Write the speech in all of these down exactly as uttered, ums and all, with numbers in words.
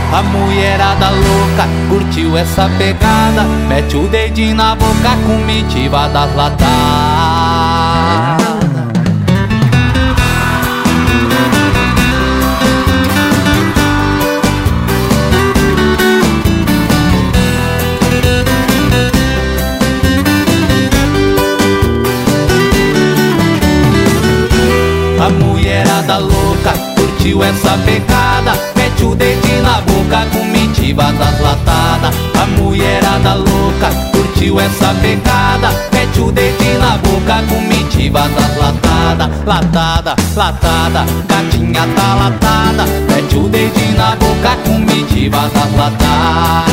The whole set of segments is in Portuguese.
A mulherada louca curtiu essa pegada, mete o dedinho na boca, comitiva das latadas. A mulherada louca curtiu essa pegada, mete o dedinho na boca, comitiva das latadas. A mulherada louca curtiu essa pegada, mete o dedinho na boca, comitiva das latadas. Latada, latada, gatinha tá latada, mete o dedinho na boca, comitiva das latadas.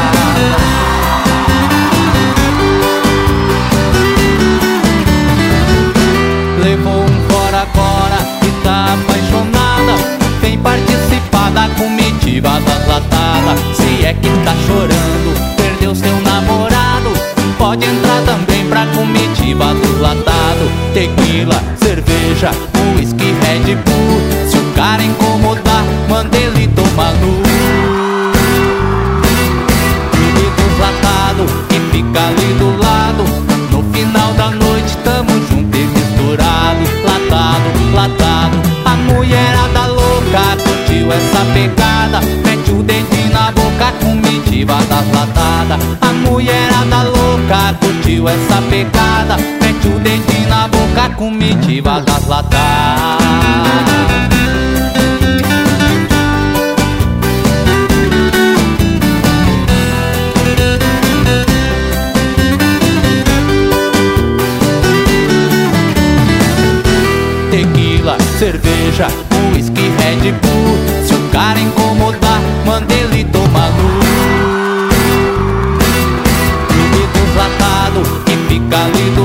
Levou um fora agora e tá apaixonada, vem participar da comitiva das latadas. Se é que tá chorando, perdeu seu namorado, pode entrar também pra comitiva dos latados. Tequila, cerveja, whisky, Red Bull, se o cara incomodar, manda ele tomar nu. Clube dos latados, que fica ali do lado, no final da noite tamo junto e misturado. Latado, latado, a mulherada louca curtiu essa pegada, mete o dedinho na boca, comitiva das latadas. A mulherada louca curtiu essa pegada, mete o dedinho na boca, comitiva das latadas. Tequila, cerveja, whisky, Red Bull, se o cara incomodar, manda ele tomar nu. Clube dos latados, que fica ali